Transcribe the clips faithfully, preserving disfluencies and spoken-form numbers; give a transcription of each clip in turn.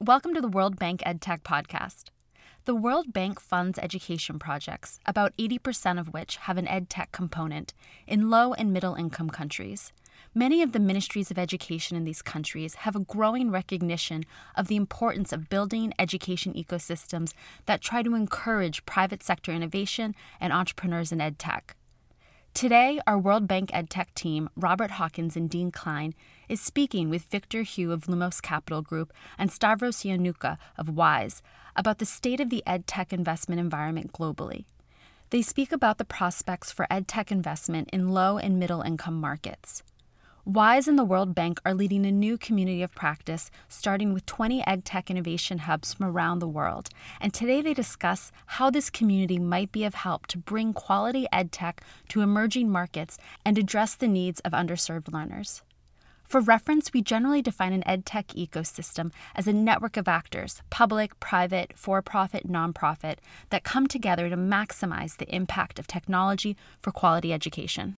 Welcome to the World Bank EdTech Podcast. The World Bank funds education projects, about eighty percent of which have an EdTech component, in low and middle income countries. Many of the ministries of education in these countries have a growing recognition of the importance of building education ecosystems that try to encourage private sector innovation and entrepreneurs in EdTech. Today, our World Bank EdTech team, Robert Hawkins and Dean Klein, is speaking with Victor Hu of Lumos Capital Group and Stavros Ioannouka of WISE about the state of the EdTech investment environment globally. They speak about the prospects for EdTech investment in low and middle income markets. WISE and the World Bank are leading a new community of practice, starting with twenty EdTech innovation hubs from around the world. And today they discuss how this community might be of help to bring quality EdTech to emerging markets and address the needs of underserved learners. For reference, we generally define an EdTech ecosystem as a network of actors, public, private, for-profit, nonprofit, that come together to maximize the impact of technology for quality education.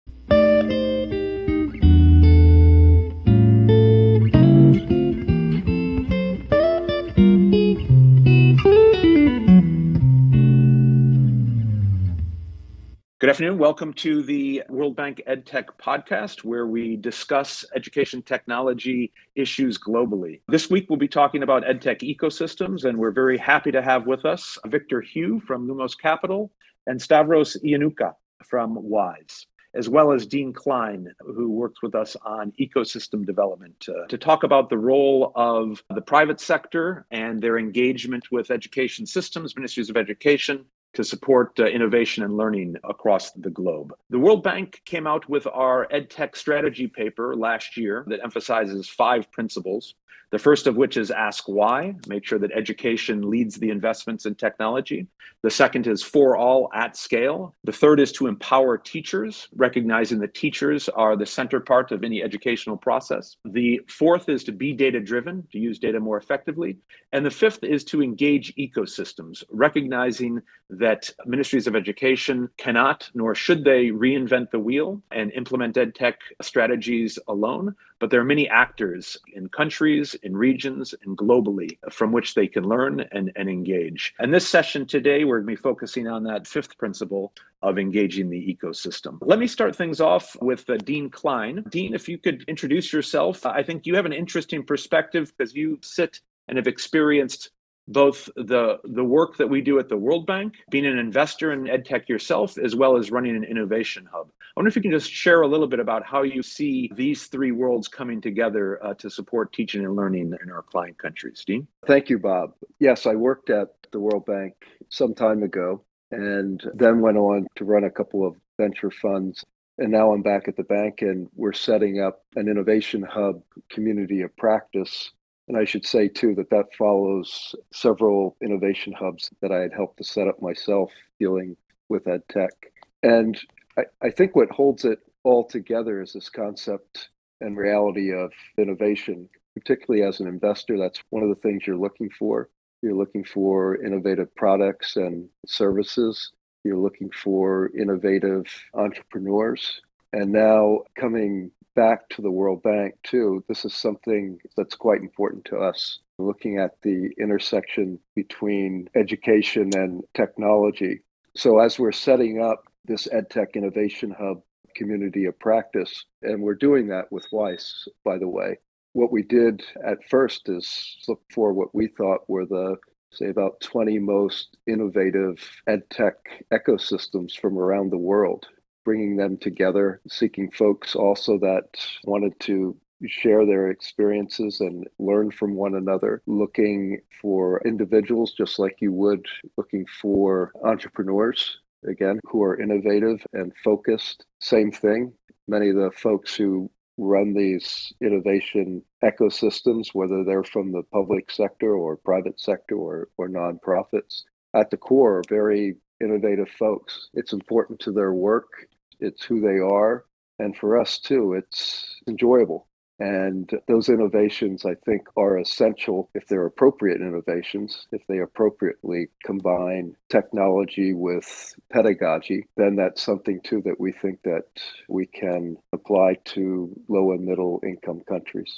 Good afternoon. Welcome to the World Bank EdTech Podcast, where we discuss education technology issues globally. This week, we'll be talking about EdTech ecosystems, and we're very happy to have with us Victor Hu from Lumos Capital and Stavros Ioannouka from WISE, as well as Dean Klein, who works with us on ecosystem development, uh, to talk about the role of the private sector and their engagement with education systems, ministries of education, to support uh, innovation and learning across the globe. The World Bank came out with our EdTech strategy paper last year that emphasizes five principles. The first of which is ask why, make sure that education leads the investments in technology. The second is for all at scale. The third is to empower teachers, recognizing that teachers are the center part of any educational process. The fourth is to be data-driven, to use data more effectively. And the fifth is to engage ecosystems, recognizing that ministries of education cannot, nor should they, reinvent the wheel and implement EdTech strategies alone. But there are many actors in countries, in regions, and globally from which they can learn and, and engage. And this session today, we're going to be focusing on that fifth principle of engaging the ecosystem. Let me start things off with uh, Dean Klein. Dean, if you could introduce yourself. I think you have an interesting perspective because you sit and have experienced both the, the work that we do at the World Bank, being an investor in EdTech yourself, as well as running an innovation hub. I wonder if you can just share a little bit about how you see these three worlds coming together uh, to support teaching and learning in our client countries. Dean? Thank you, Bob. Yes, I worked at the World Bank some time ago and then went on to run a couple of venture funds. And now I'm back at the bank and we're setting up an innovation hub community of practice. And I should say, too, that that follows several innovation hubs that I had helped to set up myself dealing with EdTech. And I, I think what holds it all together is this concept and reality of innovation, particularly as an investor. That's one of the things you're looking for. You're looking for innovative products and services. You're looking for innovative entrepreneurs. And now coming back to the World Bank, too, this is something that's quite important to us, looking at the intersection between education and technology. So as we're setting up this EdTech Innovation Hub community of practice, and we're doing that with WISE, by the way, what we did at first is look for what we thought were the, say, about twenty most innovative EdTech ecosystems from around the world, bringing them together, seeking folks also that wanted to share their experiences and learn from one another, looking for individuals just like you would, looking for entrepreneurs, again, who are innovative and focused. Same thing. Many of the folks who run these innovation ecosystems, whether they're from the public sector or private sector or, or nonprofits, at the core are very innovative folks. It's important to their work. It's who they are. And for us too, it's enjoyable. And those innovations, I think, are essential if they're appropriate innovations. If they appropriately combine technology with pedagogy, then that's something too that we think that we can apply to low and middle income countries.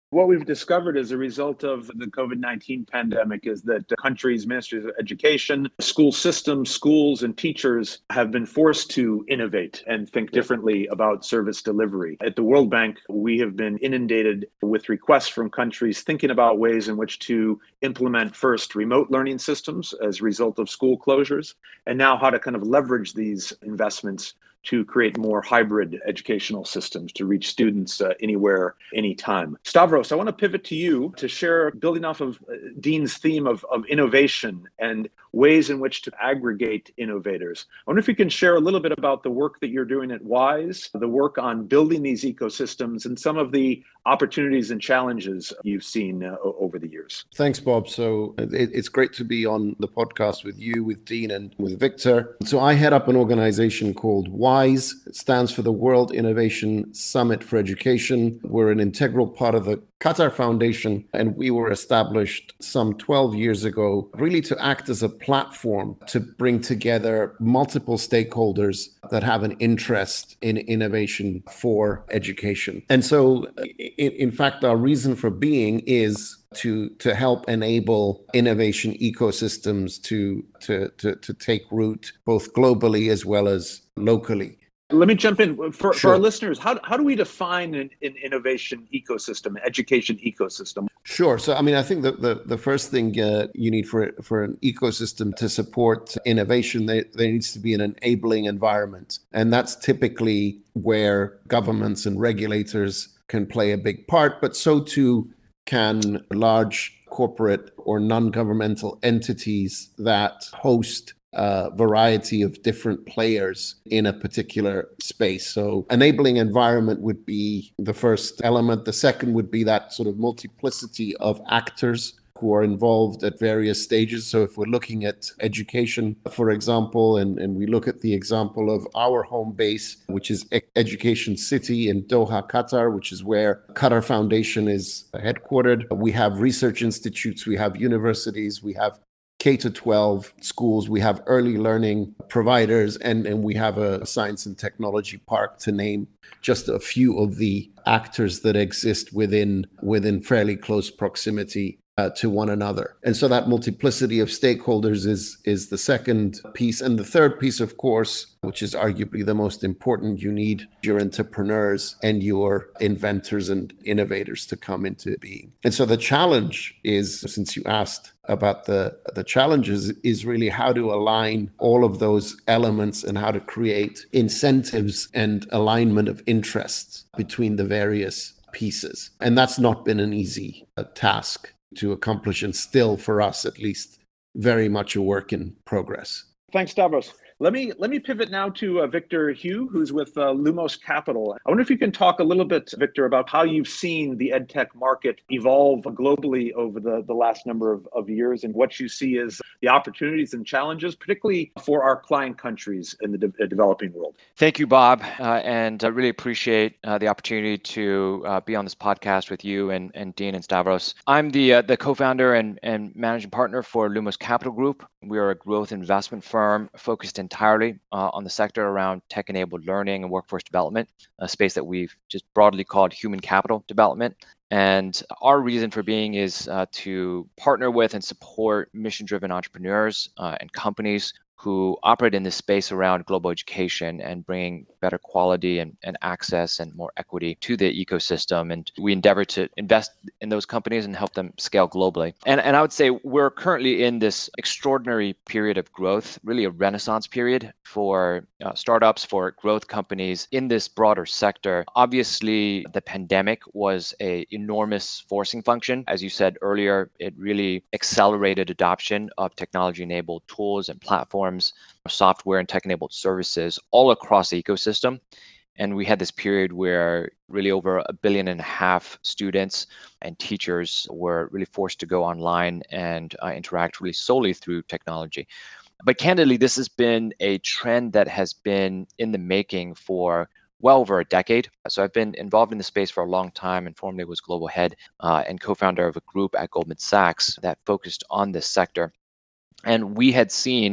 What we've discovered as a result of the COVID nineteen pandemic is that the country's ministries of education, school systems, schools, and teachers have been forced to innovate and think differently about service delivery. At the World Bank, we have been inundated with requests from countries thinking about ways in which to implement first remote learning systems as a result of school closures, and now how to kind of leverage these investments to create more hybrid educational systems to reach students uh, anywhere, anytime. Stavros, I want to pivot to you to share, building off of uh, Dean's theme of, of innovation and ways in which to aggregate innovators. I wonder if you can share a little bit about the work that you're doing at WISE, the work on building these ecosystems, and some of the opportunities and challenges you've seen uh, over the years. Thanks, Bob. So it, it's great to be on the podcast with you, with Dean, and with Victor. So I head up an organization called WISE. It stands for the World Innovation Summit for Education. We're an integral part of the Qatar Foundation, and we were established some twelve years ago, really to act as a platform to bring together multiple stakeholders that have an interest in innovation for education. And so, in, in fact, our reason for being is to to help enable innovation ecosystems to to to, to take root both globally as well as locally. Let me jump in. For, Sure. for our listeners, how, how do we define an, an innovation ecosystem, an education ecosystem? Sure. So, I mean, I think that the, the first thing uh, you need for for an ecosystem to support innovation, there, there needs to be an enabling environment. And that's typically where governments and regulators can play a big part, but so too can large corporate or non-governmental entities that host a variety of different players in a particular space. So enabling environment would be the first element. The second would be that sort of multiplicity of actors who are involved at various stages. So if we're looking at education, for example, and, and we look at the example of our home base, which is E- Education City in Doha, Qatar, which is where Qatar Foundation is headquartered. We have research institutes, we have universities, we have K to twelve schools, we have early learning providers, and, and we have a science and technology park, to name just a few of the actors that exist within within fairly close proximity uh, to one another. And so that multiplicity of stakeholders is is the second piece. And the third piece, of course, which is arguably the most important, you need your entrepreneurs and your inventors and innovators to come into being. And so the challenge is, since you asked about the, the challenges, is really how to align all of those elements and how to create incentives and alignment of interests between the various pieces. And that's not been an easy uh, task to accomplish, and still, for us at least, very much a work in progress. Thanks, Stavros. Let me let me pivot now to uh, Victor Hugh, who's with uh, Lumos Capital. I wonder if you can talk a little bit, Victor, about how you've seen the edtech market evolve globally over the, the last number of, of years, and what you see as the opportunities and challenges, particularly for our client countries in the de- developing world. Thank you, Bob, uh, and I really appreciate uh, the opportunity to uh, be on this podcast with you and, and Dean and Stavros. I'm the uh, the co-founder and, and managing partner for Lumos Capital Group. We are a growth investment firm focused entirely uh, on the sector around tech-enabled learning and workforce development, a space that we've just broadly called human capital development. And our reason for being is uh, to partner with and support mission-driven entrepreneurs uh, and companies who operate in this space around global education and bringing better quality and, and access and more equity to the ecosystem. And we endeavor to invest in those companies and help them scale globally. And, and I would say we're currently in this extraordinary period of growth, really a renaissance period for uh, startups, for growth companies in this broader sector. Obviously, the pandemic was an enormous forcing function. As you said earlier, it really accelerated adoption of technology-enabled tools and platforms, software and tech-enabled services all across the ecosystem. And we had this period where really over a billion and a half students and teachers were really forced to go online and uh, interact really solely through technology. But candidly, this has been a trend that has been in the making for well over a decade. So I've been involved in the space for a long time and formerly was global head uh, and co-founder of a group at Goldman Sachs that focused on this sector. And we had seen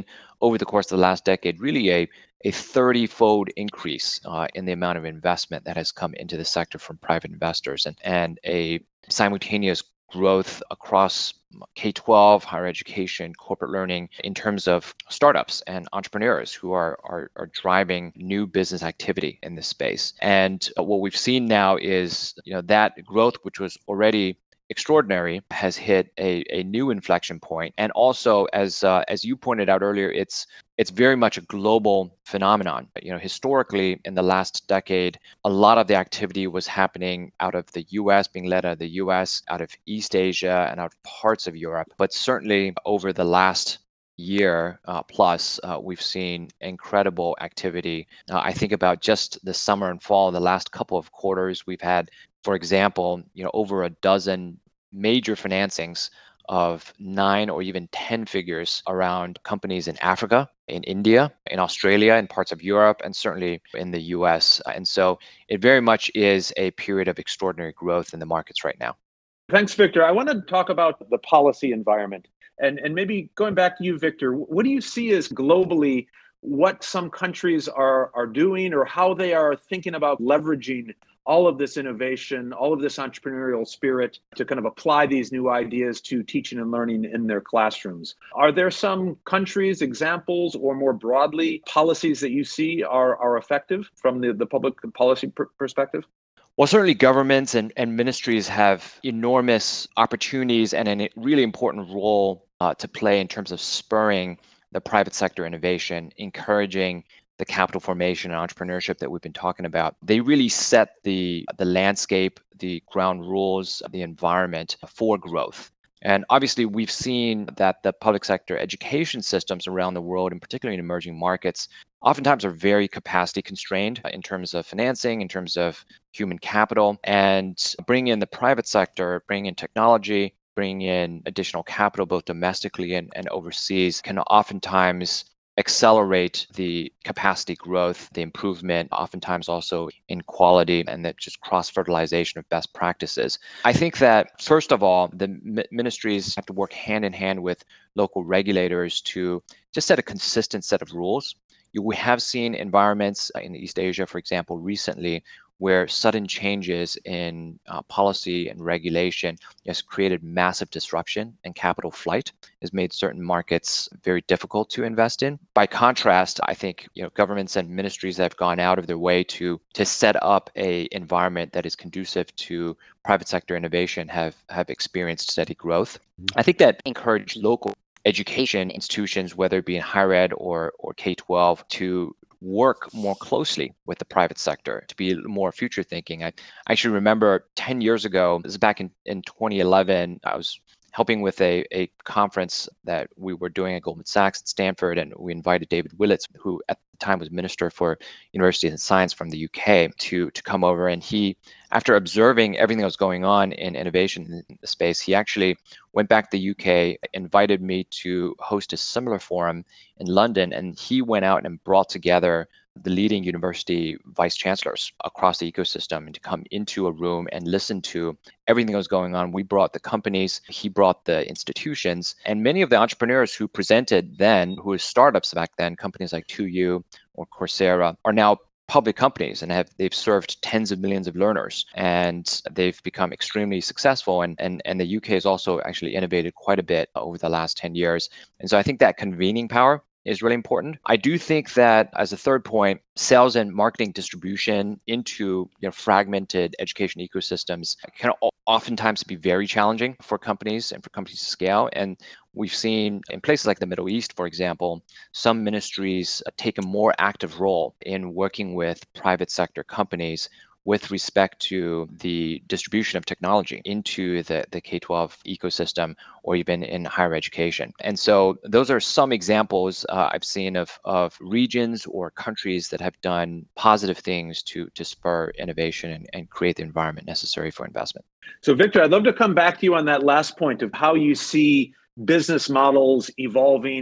over the course of the last decade, really a a thirty-fold increase uh, in the amount of investment that has come into the sector from private investors, and, and a simultaneous growth across K twelve, higher education, corporate learning in terms of startups and entrepreneurs who are, are, are driving new business activity in this space. And what we've seen now is, you know, that growth, which was already extraordinary, has hit a, a new inflection point. And also, as uh, as you pointed out earlier, it's it's very much a global phenomenon. You know, historically, in the last decade, a lot of the activity was happening out of the U S, being led out of the U S, out of East Asia, and out of parts of Europe. But certainly over the last year uh, plus, uh, we've seen incredible activity. Uh, I think about just the summer and fall, the last couple of quarters, we've had, for example, you know, over a dozen major financings of nine or even ten figures around companies in Africa, in India, in Australia, in parts of Europe, and certainly in the U S. And so it very much is a period of extraordinary growth in the markets right now. Thanks, Victor. I want to talk about the policy environment. And, and maybe going back to you, Victor, what do you see as globally what some countries are, are doing or how they are thinking about leveraging all of this innovation, all of this entrepreneurial spirit to kind of apply these new ideas to teaching and learning in their classrooms? Are there some countries, examples, or more broadly, policies that you see are, are effective from the, the public policy pr- perspective? Well, certainly governments and, and ministries have enormous opportunities and a really important role uh, to play in terms of spurring the private sector innovation, encouraging the capital formation and entrepreneurship that we've been talking about. They really set the the landscape, the ground rules, the environment for growth. And obviously, we've seen that the public sector education systems around the world, and particularly in emerging markets, oftentimes are very capacity constrained in terms of financing, in terms of human capital, and bringing in the private sector, bringing in technology, bringing in additional capital, both domestically and, and overseas, can oftentimes accelerate the capacity growth, the improvement, oftentimes also in quality, and that just cross-fertilization of best practices. I think that, first of all, the m- ministries have to work hand in hand with local regulators to just set a consistent set of rules. You, we have seen environments in East Asia, for example, recently, where sudden changes in uh, policy and regulation has created massive disruption and capital flight, has made certain markets very difficult to invest in. By contrast, I think you know governments and ministries that have gone out of their way to to set up a environment that is conducive to private sector innovation have have experienced steady growth. I think that encouraged local education institutions, whether it be in higher ed or or K twelve, to work more closely with the private sector, to be more future thinking. I actually remember ten years ago, this is back in, in twenty eleven, I was helping with a, a conference that we were doing at Goldman Sachs at Stanford, and we invited David Willits, who at the time was Minister for University and Science from the U K, to, to come over. And he, after observing everything that was going on in innovation in the space, he actually went back to the U K, invited me to host a similar forum in London, and he went out and brought together the leading university vice chancellors across the ecosystem and to come into a room and listen to everything that was going on. We brought the companies, he brought the institutions, and many of the entrepreneurs who presented then, who were startups back then, companies like two U or Coursera, are now public companies and have they've served tens of millions of learners, and they've become extremely successful. And, and, and the U K has also actually innovated quite a bit over the last ten years. And so I think that convening power is really important. I do think that, as a third point, sales and marketing distribution into you know, fragmented education ecosystems can oftentimes be very challenging for companies and for companies to scale. And we've seen in places like the Middle East, for example, some ministries take a more active role in working with private sector companies with respect to the distribution of technology into the, the K twelve ecosystem or even in higher education. And so those are some examples uh, I've seen of, of regions or countries that have done positive things to, to spur innovation and, and create the environment necessary for investment. So Victor, I'd love to come back to you on that last point of how you see business models evolving.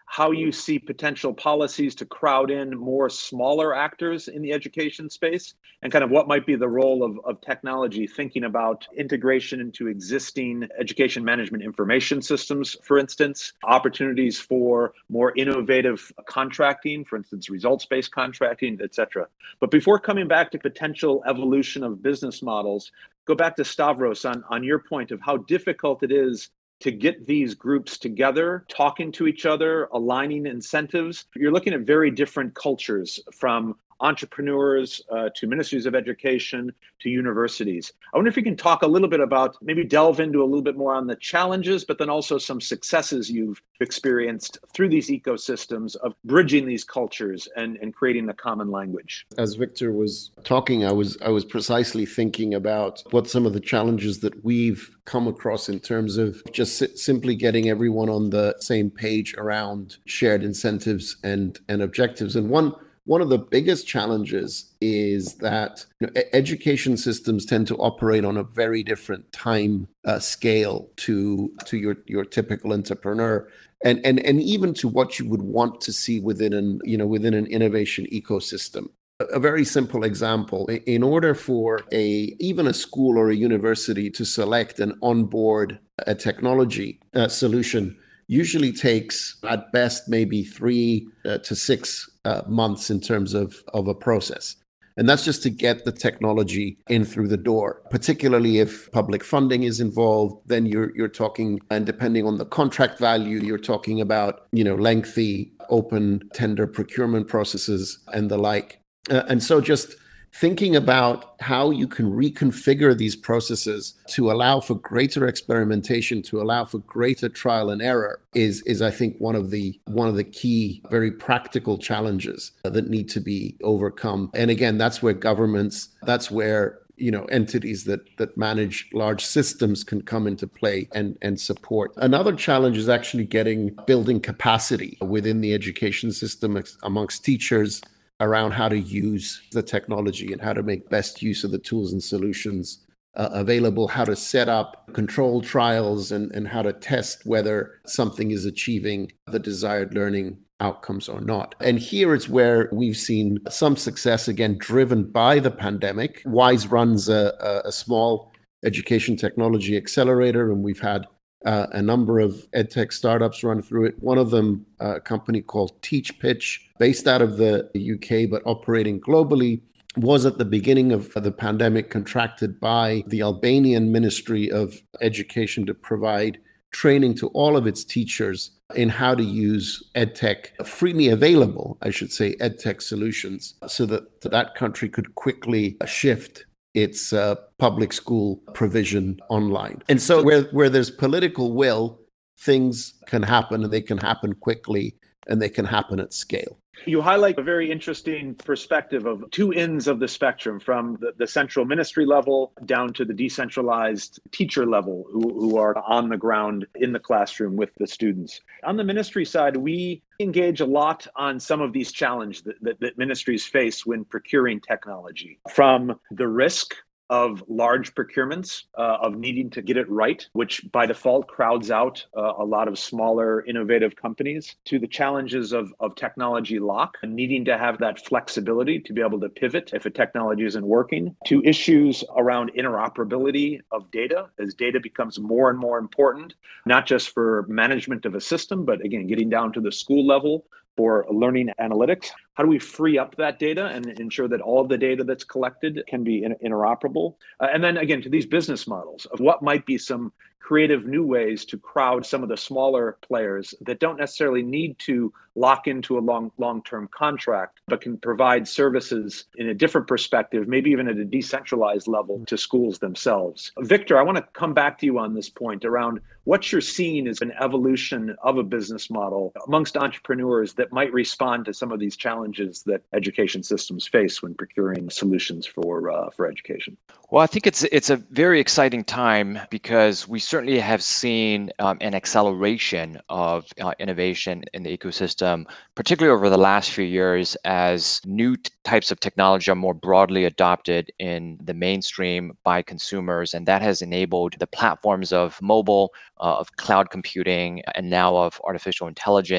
how you see potential policies to crowd in more smaller actors in the education space, and kind of what might be the role of, of technology thinking about integration into existing education management information systems, for instance, opportunities for more innovative contracting, for instance, results-based contracting, et cetera. But before coming back to potential evolution of business models, go back to Stavros on, on your point of how difficult it is to get these groups together, talking to each other, aligning incentives. You're looking at very different cultures, from entrepreneurs uh, to ministries of education to universities. I wonder if you can talk a little bit about, maybe delve into a little bit more on the challenges, but then also some successes you've experienced through these ecosystems of bridging these cultures and, and creating a common language. As Victor was talking, I was I was precisely thinking about what some of the challenges that we've come across in terms of just si- simply getting everyone on the same page around shared incentives and, and objectives. And one One of the biggest challenges is that you know, education systems tend to operate on a very different time uh, scale to to your your typical entrepreneur, and and and even to what you would want to see within an you know within an innovation ecosystem. A very simple example: in order for a even a school or a university to select and onboard a technology uh, solution, usually takes at best maybe three uh, to six uh, months in terms of, of a process. And that's just to get the technology in through the door, particularly if public funding is involved. Then you're you're talking, and depending on the contract value, you're talking about, you know, lengthy open tender procurement processes and the like. Uh, and so just thinking about how you can reconfigure these processes to allow for greater experimentation, to allow for greater trial and error is, is I think, one of the one of the key, very practical challenges that need to be overcome. And again, that's where governments, that's where you know entities that that manage large systems can come into play and and support. Another challenge is actually getting building capacity within the education system amongst teachers around how to use the technology and how to make best use of the tools and solutions uh, available, how to set up controlled trials, and, and how to test whether something is achieving the desired learning outcomes or not. And here is where we've seen some success, again, driven by the pandemic. WISE runs a, a, a small education technology accelerator, and we've had Uh, a number of edtech startups run through it. One of them, uh, a company called TeachPitch, based out of the U K but operating globally, was at the beginning of the pandemic contracted by the Albanian Ministry of Education to provide training to all of its teachers in how to use edtech, freely available, I should say, edtech solutions, so that that country could quickly shift its uh, public school provision online. And so where, where there's political will, things can happen, and they can happen quickly, and they can happen at scale. You highlight a very interesting perspective of two ends of the spectrum, from the, the central ministry level down to the decentralized teacher level, who, who are on the ground in the classroom with the students. On the ministry side, we engage a lot on some of these challenges that, that, that ministries face when procuring technology, from the risk of large procurements, uh, of needing to get it right, which by default crowds out uh, a lot of smaller, innovative companies, to the challenges of, of technology lock and needing to have that flexibility to be able to pivot if a technology isn't working, to issues around interoperability of data as data becomes more and more important, not just for management of a system, but again, getting down to the school level for learning analytics. How do we free up that data and ensure that all of the data that's collected can be in- interoperable? Uh, and then again, to these business models of what might be some creative new ways to crowd some of the smaller players that don't necessarily need to lock into a long, long-term contract, but can provide services in a different perspective, maybe even at a decentralized level to schools themselves. Victor, I want to come back to you on this point around what you're seeing as an evolution of a business model amongst entrepreneurs that might respond to some of these challenges that education systems face when procuring solutions for uh, for education. Well, I think it's it's a very exciting time, because we certainly have seen um, an acceleration of uh, innovation in the ecosystem, particularly over the last few years, as new t- types of technology are more broadly adopted in the mainstream by consumers. And that has enabled the platforms of mobile, uh, of cloud computing, and now of artificial intelligence,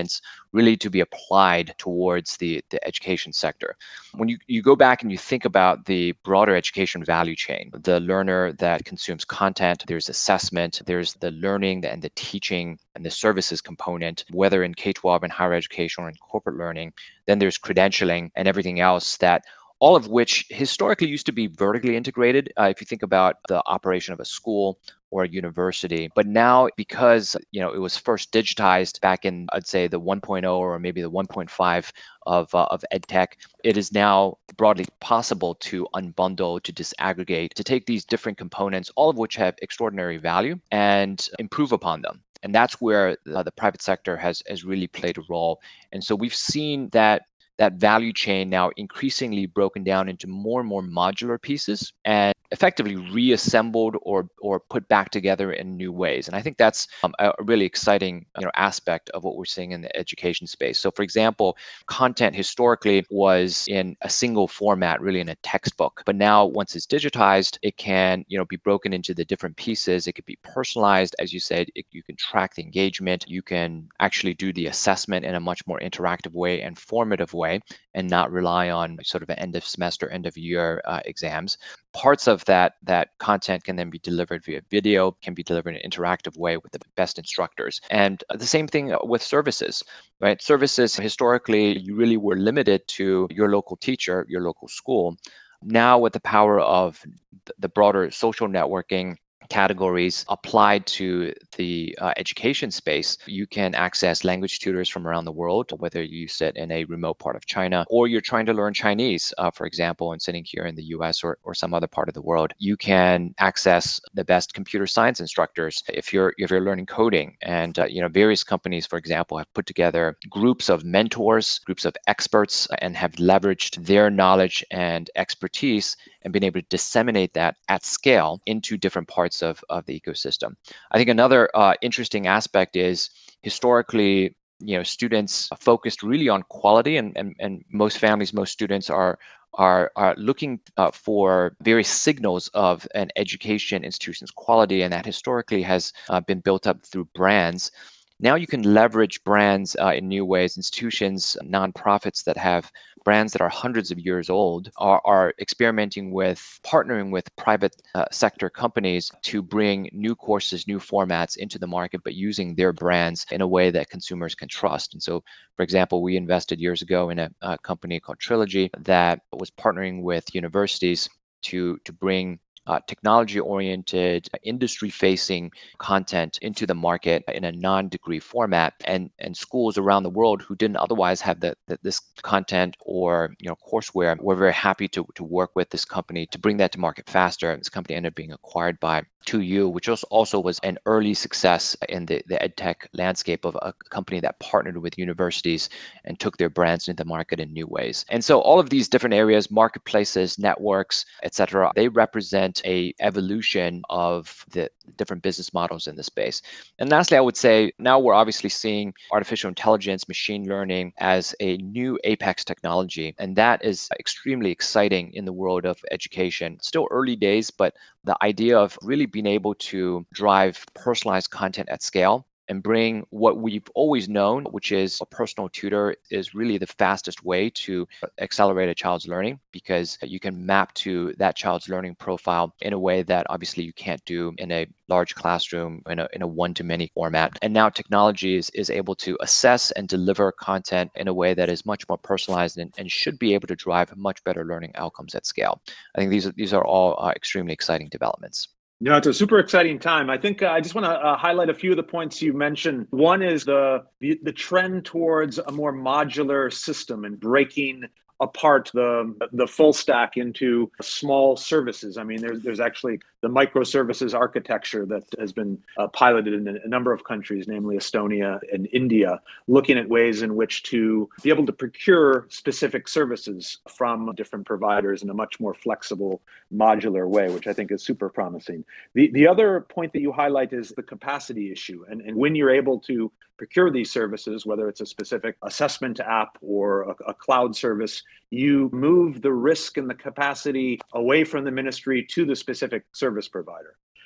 really to be applied towards the, the education sector. When you, you go back and you think about the broader education value chain, the learner that consumes content, there's assessment, there's the learning and the teaching and the services component, whether in K twelve and higher education or in corporate learning, then there's credentialing and everything else that all of which historically used to be vertically integrated. Uh, if you think about the operation of a school or a university, but now because you know it was first digitized back in, I'd say, the one point oh or maybe the one point five of uh, of EdTech, it is now broadly possible to unbundle, to disaggregate, to take these different components, all of which have extraordinary value, and improve upon them. And that's where uh, the private sector has has really played a role. And so we've seen that that value chain now increasingly broken down into more and more modular pieces and effectively reassembled or or put back together in new ways. And I think that's um, a really exciting you know, aspect of what we're seeing in the education space. So for example, content historically was in a single format, really in a textbook. But now once it's digitized, it can you know, be broken into the different pieces. It could be personalized, as you said, it, you can track the engagement. You can actually do the assessment in a much more interactive way and formative way, and not rely on sort of an end of semester, end of year uh, exams. Parts of that that content can then be delivered via video, can be delivered in an interactive way with the best instructors. And the same thing with services, right? Services, historically, you really were limited to your local teacher, your local school. Now with the power of the broader social networking categories applied to the uh, education space, you can access language tutors from around the world, whether you sit in a remote part of China or you're trying to learn Chinese, uh, for example, and sitting here in the U S or, or some other part of the world. You can access the best computer science instructors if you're if you're learning coding. And uh, you know, various companies, for example, have put together groups of mentors, groups of experts, and have leveraged their knowledge and expertise and been able to disseminate that at scale into different parts of, of the ecosystem. I think another uh, interesting aspect is historically, you know, students focused really on quality, and, and, and most families, most students are are, are looking uh, for various signals of an education institution's quality, and that historically has uh, been built up through brands. Now you can leverage brands uh, in new ways. Institutions, nonprofits that have brands that are hundreds of years old are, are experimenting with partnering with private uh, sector companies to bring new courses, new formats into the market, but using their brands in a way that consumers can trust. And so, for example, we invested years ago in a, a company called Trilogy that was partnering with universities to, to bring Uh, technology-oriented, industry-facing content into the market in a non-degree format, and and schools around the world who didn't otherwise have the, the, this content or you know courseware were very happy to to work with this company to bring that to market faster. And this company ended up being acquired by two U, which was also was an early success in the the edtech landscape of a company that partnered with universities and took their brands into the market in new ways. And so all of these different areas, marketplaces, networks, et cetera, they represent a evolution of the different business models in the space. And lastly, I would say now we're obviously seeing artificial intelligence, machine learning as a new apex technology, and that is extremely exciting in the world of education. Still early days, but the idea of really being able to drive personalized content at scale and bring what we've always known, which is a personal tutor is really the fastest way to accelerate a child's learning, because you can map to that child's learning profile in a way that obviously you can't do in a large classroom in a, in a one-to-many format. And now technology is, is able to assess and deliver content in a way that is much more personalized and, and should be able to drive much better learning outcomes at scale. I think these are, these are all uh, extremely exciting developments. No, it's a super exciting time. I think uh, I just want to uh, highlight a few of the points you mentioned. One is the, the the trend towards a more modular system and breaking apart the the full stack into small services. I mean, there's there's actually the microservices architecture that has been uh, piloted in a number of countries, namely Estonia and India, looking at ways in which to be able to procure specific services from different providers in a much more flexible, modular way, which I think is super promising. The the other point that you highlight is the capacity issue. And, and when you're able to procure these services, whether it's a specific assessment app or a, a cloud service, you move the risk and the capacity away from the ministry to the specific service provider.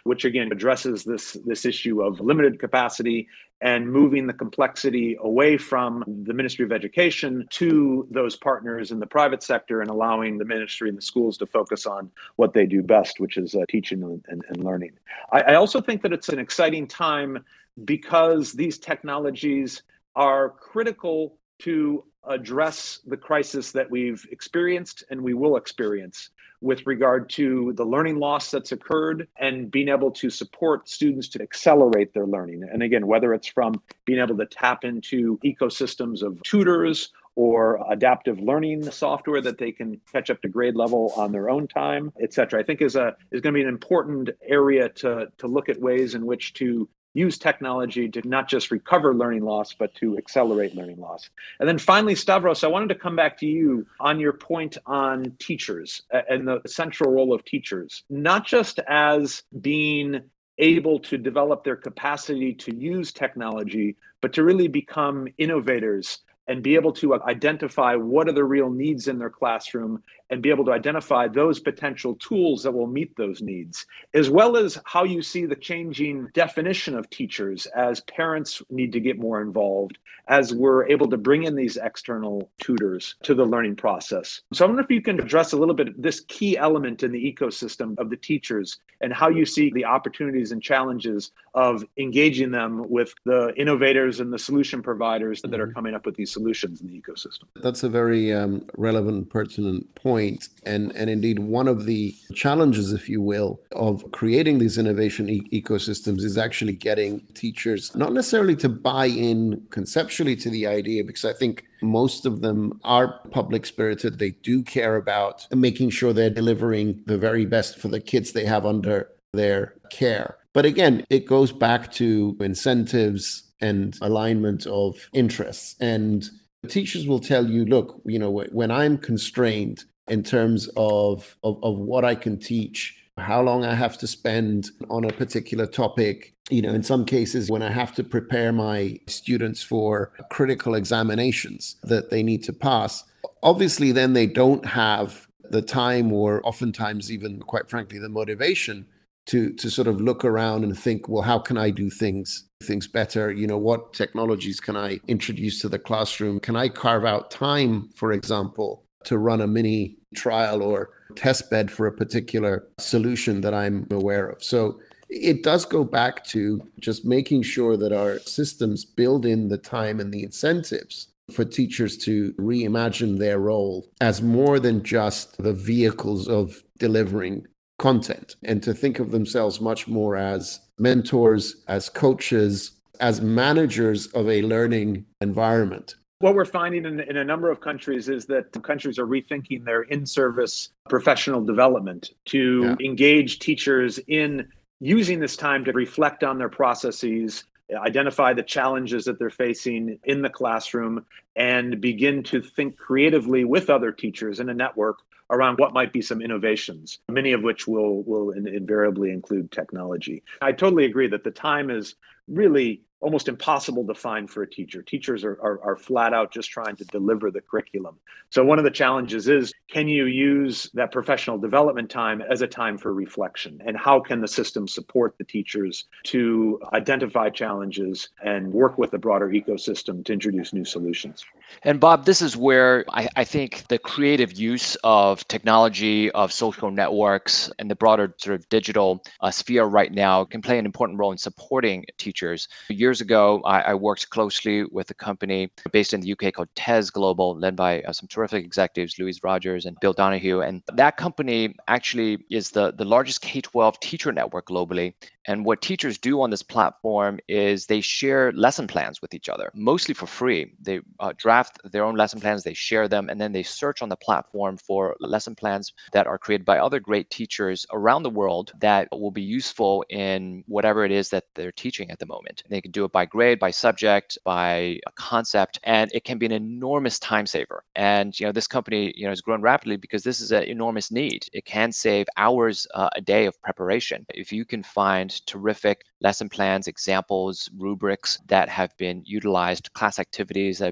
which again addresses this, this issue of limited capacity and moving the complexity away from the Ministry of Education to those partners in the private sector and allowing the ministry and the schools to focus on what they do best, which is uh, teaching and, and learning. I, I also think that it's an exciting time because these technologies are critical to address the crisis that we've experienced and we will experience with regard to the learning loss that's occurred and being able to support students to accelerate their learning. And again, whether it's from being able to tap into ecosystems of tutors or adaptive learning software that they can catch up to grade level on their own time, et cetera, I think is a is going to be an important area to, to look at ways in which to use technology to not just recover learning loss, but to accelerate learning loss. And then finally, Stavros, I wanted to come back to you on your point on teachers and the central role of teachers, not just as being able to develop their capacity to use technology, but to really become innovators and be able to identify what are the real needs in their classroom and be able to identify those potential tools that will meet those needs, as well as how you see the changing definition of teachers as parents need to get more involved, as we're able to bring in these external tutors to the learning process. So I wonder if you can address a little bit this key element in the ecosystem of the teachers and how you see the opportunities and challenges of engaging them with the innovators and the solution providers that are coming up with these solutions in the ecosystem. That's a very um, relevant, pertinent point. And, and indeed, one of the challenges, if you will, of creating these innovation e- ecosystems is actually getting teachers not necessarily to buy in conceptually to the idea, because I think most of them are public spirited. They do care about making sure they're delivering the very best for the kids they have under their care. But again, it goes back to incentives and alignment of interests. And teachers will tell you, look, you know, when I'm constrained in terms of, of, of what I can teach, how long I have to spend on a particular topic, you know, in some cases when I have to prepare my students for critical examinations that they need to pass, obviously then they don't have the time or oftentimes even, quite frankly, the motivation to to sort of look around and think, well, how can I do things things better? You know, what technologies can I introduce to the classroom? Can I carve out time, for example, to run a mini trial or test bed for a particular solution that I'm aware of? So it does go back to just making sure that our systems build in the time and the incentives for teachers to reimagine their role as more than just the vehicles of delivering content, and to think of themselves much more as mentors, as coaches, as managers of a learning environment. What we're finding in, in a number of countries is that countries are rethinking their in-service professional development to yeah. engage teachers in using this time to reflect on their processes, identify the challenges that they're facing in the classroom, and begin to think creatively with other teachers in a network around what might be some innovations, many of which will, will in, invariably include technology. I totally agree that the time is really almost impossible to find for a teacher. Teachers are, are, are flat out just trying to deliver the curriculum. So one of the challenges is, can you use that professional development time as a time for reflection? And how can the system support the teachers to identify challenges and work with the broader ecosystem to introduce new solutions? And Bob, this is where I, I think the creative use of technology, of social networks, and the broader sort of digital uh, sphere right now can play an important role in supporting teachers. Years ago, I, I worked closely with a company based in the U K called Tez Global, led by uh, some terrific executives, Louise Rogers and Bill Donahue. And that company actually is the, the largest K twelve teacher network globally. And what teachers do on this platform is they share lesson plans with each other, mostly for free. They uh, draft their own lesson plans, they share them, and then they search on the platform for lesson plans that are created by other great teachers around the world that will be useful in whatever it is that they're teaching at the moment. They can do it by grade, by subject, by concept, and it can be an enormous time saver. And you know, this company you know has grown rapidly because this is an enormous need. It can save hours uh, a day of preparation. If you can find terrific lesson plans, examples, rubrics that have been utilized, class activities that have been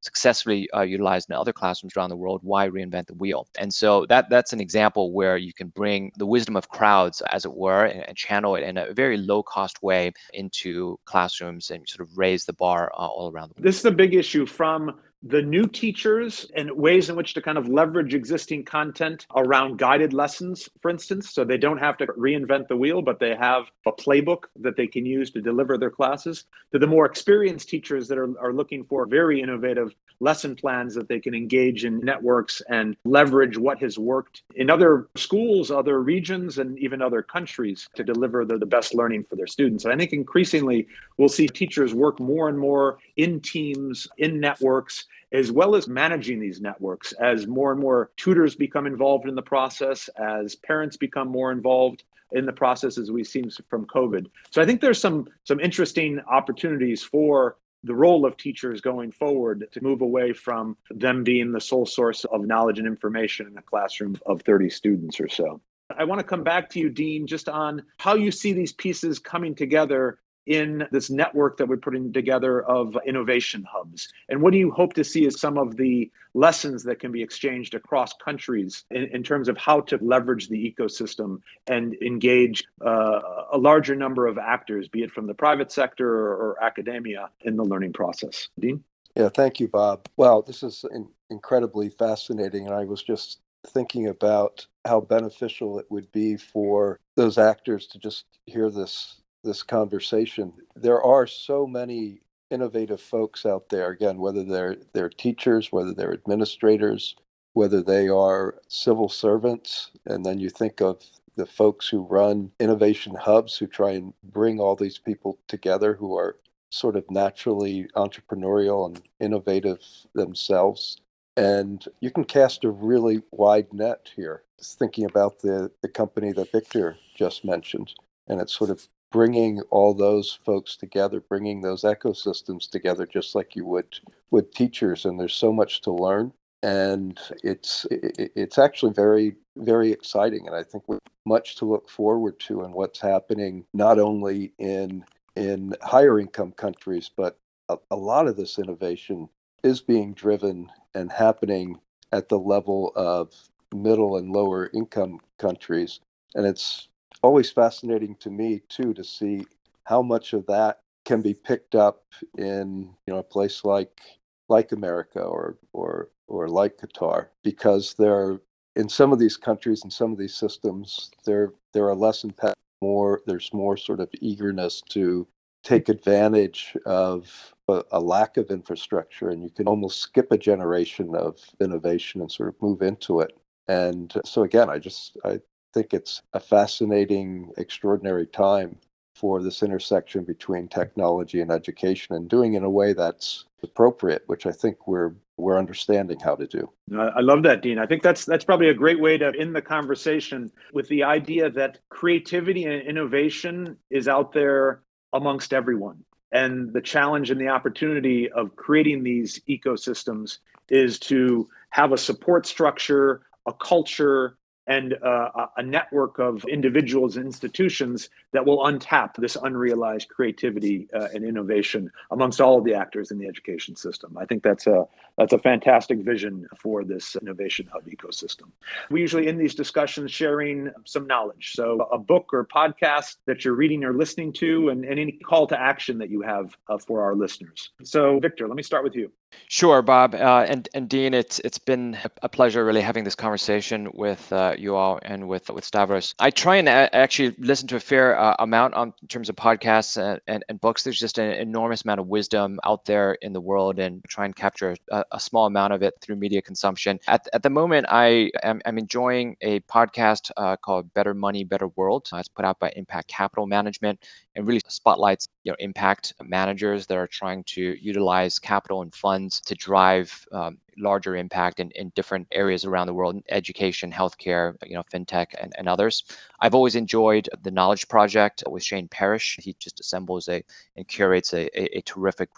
successfully uh, utilized in other classrooms around the world, why reinvent the wheel? And so that that's an example where you can bring the wisdom of crowds, as it were, and, and channel it in a very low cost way into classrooms and sort of raise the bar uh, all around the world. This is a big issue from the new teachers and ways in which to kind of leverage existing content around guided lessons, for instance, so they don't have to reinvent the wheel, but they have a playbook that they can use to deliver their classes, to the more experienced teachers that are, are looking for very innovative lesson plans that they can engage in networks and leverage what has worked in other schools, other regions, and even other countries to deliver the, the best learning for their students. And I think increasingly we'll see teachers work more and more in teams, in networks, as well as managing these networks as more and more tutors become involved in the process, as parents become more involved in the process, as we've seen from COVID. So I think there's some, some interesting opportunities for the role of teachers going forward to move away from them being the sole source of knowledge and information in a classroom of thirty students or so. I want to come back to you, Dean, just on how you see these pieces coming together in this network that we're putting together of innovation hubs. And what do you hope to see as some of the lessons that can be exchanged across countries in, in terms of how to leverage the ecosystem and engage uh, a larger number of actors, be it from the private sector or, or academia, in the learning process? Dean? Yeah, thank you, Bob. Well, this is in- incredibly fascinating. And I was just thinking about how beneficial it would be for those actors to just hear this this conversation. There are so many innovative folks out there, again, whether they're they're teachers, whether they're administrators, whether they are civil servants, and then you think of the folks who run innovation hubs who try and bring all these people together who are sort of naturally entrepreneurial and innovative themselves. And you can cast a really wide net here. Just thinking about the, the company that Victor just mentioned, and it's sort of bringing all those folks together, bringing those ecosystems together, just like you would with teachers. And there's so much to learn, and it's it's actually very, very exciting. And I think we have much to look forward to in what's happening, not only in in higher income countries, but a, a lot of this innovation is being driven and happening at the level of middle and lower income countries. And it's always fascinating to me too to see how much of that can be picked up in, you know, a place like like America or or or like Qatar, because there in some of these countries and some of these systems there there are less impact, more there's more sort of eagerness to take advantage of a, a lack of infrastructure, and you can almost skip a generation of innovation and sort of move into it. And so again, I just I think it's a fascinating, extraordinary time for this intersection between technology and education, and doing it in a way that's appropriate, which I think we're we're understanding how to do. I love that, Dean. I think that's that's probably a great way to end the conversation, with the idea that creativity and innovation is out there amongst everyone. And the challenge and the opportunity of creating these ecosystems is to have a support structure, a culture, and uh, a network of individuals and institutions that will untap this unrealized creativity uh, and innovation amongst all of the actors in the education system. I think that's a that's a fantastic vision for this innovation hub ecosystem. We usually end these discussions sharing some knowledge. So a book or podcast that you're reading or listening to, and, and any call to action that you have uh, for our listeners. So Victor, let me start with you. Sure, Bob, uh, and and Dean, it's it's been a pleasure really having this conversation with uh, you all and with with Stavros. I try and a- actually listen to a fair uh, amount on in terms of podcasts and, and, and books. There's just an enormous amount of wisdom out there in the world, and try and capture a, a small amount of it through media consumption. At at the moment, I am I'm enjoying a podcast uh, called Better Money, Better World. Uh, it's put out by Impact Capital Management, and really spotlights, you know, impact managers that are trying to utilize capital and funds to drive um, larger impact in, in different areas around the world: education, healthcare, you know, fintech, and, and others. I've always enjoyed the Knowledge Project with Shane Parrish. He just assembles a and curates a, a, a terrific group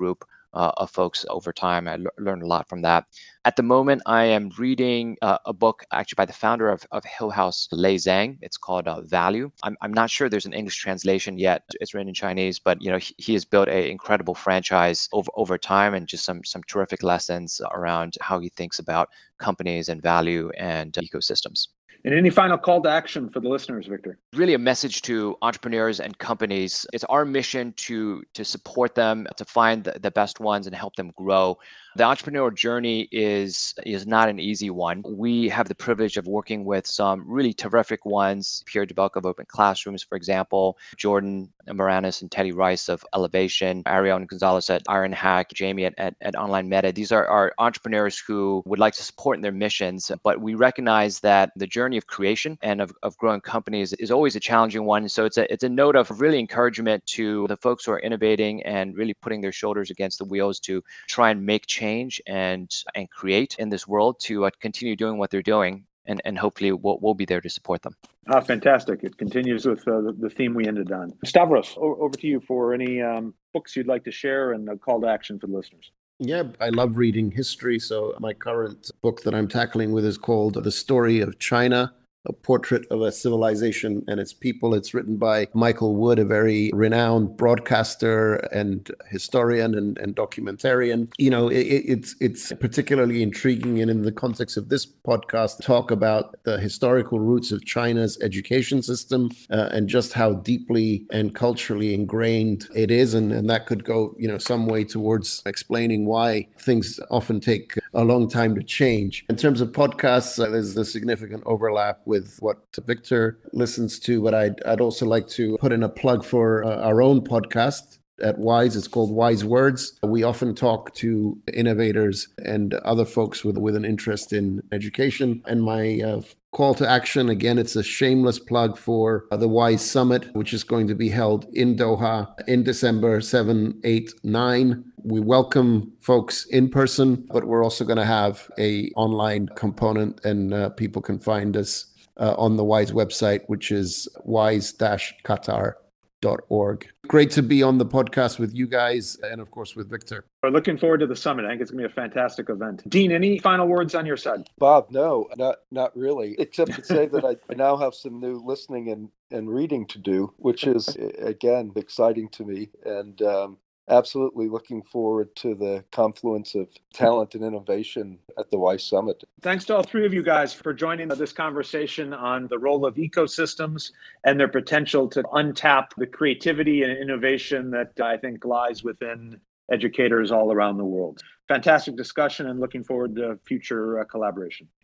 uh, of folks over time. I l- learned a lot from that. At the moment, I am reading uh, a book actually by the founder of, of Hill House, Lei Zhang. It's called uh, Value. I'm, I'm not sure there's an English translation yet. It's written in Chinese, but you know he, he has built an incredible franchise over, over time, and just some some terrific lessons around how he thinks about companies and value and uh, ecosystems. And any final call to action for the listeners, Victor? Really a message to entrepreneurs and companies. It's our mission to to support them, to find the, the best ones and help them grow. The entrepreneurial journey is is not an easy one. We have the privilege of working with some really terrific ones. Pierre Debelk of Open Classrooms, for example, Jordan Moranis and Teddy Rice of Elevation, Ariel Gonzalez at Iron Hack, Jamie at, at, at Online Meta. These are our entrepreneurs who would like to support in their missions, but we recognize that the journey of creation and of, of growing companies is always a challenging one. So it's a it's a note of really encouragement to the folks who are innovating and really putting their shoulders against the wheels to try and make change and and create in this world, to uh, continue doing what they're doing. And, and hopefully we'll, we'll be there to support them. Ah, fantastic. It continues with uh, the, the theme we ended on. Stavros, o- over to you for any um, books you'd like to share and a call to action for the listeners. Yeah, I love reading history. So my current book that I'm tackling with is called The Story of China, a portrait of a civilization and its people. It's written by Michael Wood, a very renowned broadcaster and historian and, and documentarian. You know, it, it's it's particularly intriguing, and in the context of this podcast, talk about the historical roots of China's education system uh, and just how deeply and culturally ingrained it is. And, and that could go, you know, some way towards explaining why things often take a long time to change. In terms of podcasts, uh, there's a significant overlap with what Victor listens to, but I'd, I'd also like to put in a plug for uh, our own podcast at Wise. It's called Wise Words. We often talk to innovators and other folks with, with an interest in education. And my uh, call to action, again, it's a shameless plug for uh, the Wise Summit, which is going to be held in Doha in December seventh, eighth, ninth. We welcome folks in person, but we're also going to have a online component, and uh, people can find us uh, on the Wise website, which is wise dash qatar dot org. Great to be on the podcast with you guys, and of course with Victor. We're looking forward to the summit. I think it's going to be a fantastic event. Dean, any final words on your side? Bob, no, not not really, except to say that I, I now have some new listening and, and reading to do, which is, again, exciting to me. And um, absolutely looking forward to the confluence of talent and innovation at the Wise Summit. Thanks to all three of you guys for joining this conversation on the role of ecosystems and their potential to untap the creativity and innovation that I think lies within educators all around the world. Fantastic discussion, and looking forward to future uh, collaboration.